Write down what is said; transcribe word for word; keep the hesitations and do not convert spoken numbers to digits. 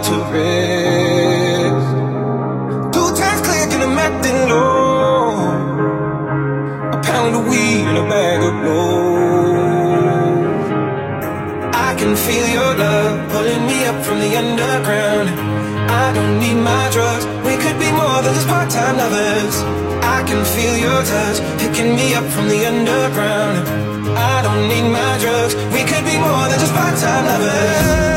to rest. Two times clicking, I'm acting low. A pound of weed and a bag of blow. I can feel your love pulling me up from the underground. I don't need my drugs, we could be more than just part-time lovers. I can feel your touch picking me up from the underground. I don't need my drugs, we could be more than just part-time lovers.